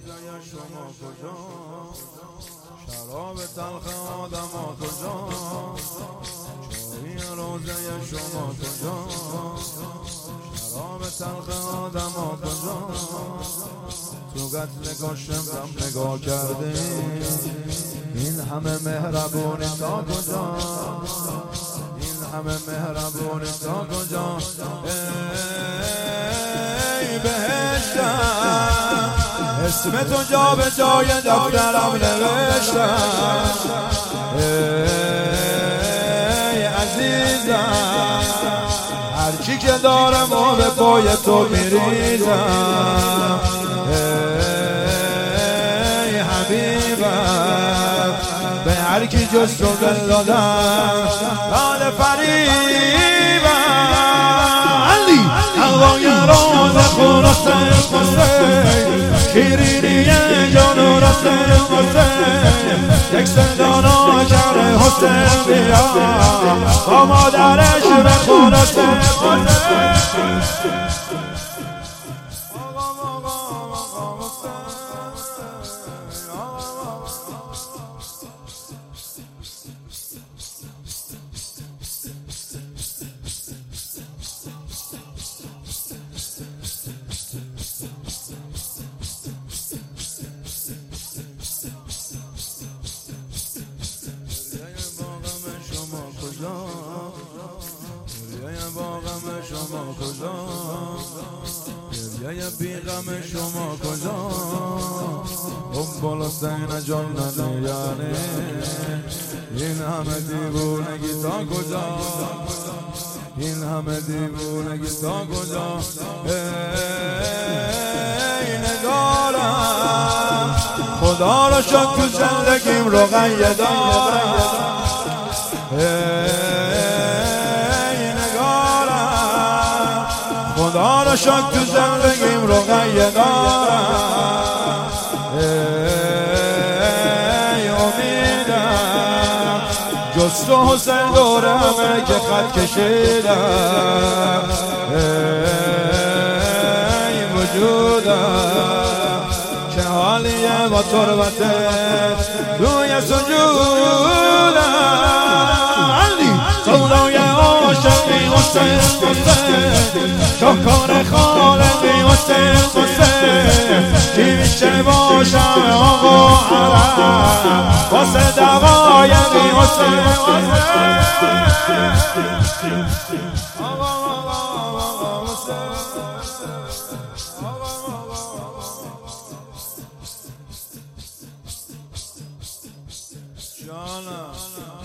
روزه شما کجا؟ شراب تلخ آدما کجا؟ چای روزه شما کجا؟ شراب تلخ آدما کجا؟ تو قتل گاشم نگاه کرده، این همه مهربونی تا کجا؟ این همه مهربونی تا کجا؟ ای بهشتم، اسم تو جا به جای دفترم نوشتم. ای عزیزم، هرچی که دارم و به پای تو میریزم. ای حبیبم، به هر کی جز تو دل دادم، لال فریبم. علی هوای روز خلاص حسین، شیرینی جان و راست حسین، یک صدا کرده حسین بیا با مادرش به خلاص حسین. گریه با غم شما کجا؟ گریه بی غم شما کجا؟ حب حسین جان یعنی این همه دیوونگی تا کجا؟ این همه دیوونگی تا کجا؟ ای نگارم، خدا را شکر تو زندگیم رقیه دارم. خدا را شکر تو زندگیم رقیه دارم. ای امیدم، جز تو حسین دور همه که خط کشیدم. ای وجودم، چه حالیه با تربتت روی سجودم. علی سودای عاشقی حسین حسین، شاهکار خالقی حسین حسین، چی میشه باشم آقا عرب واسه دقایقی حسین حسین. جانم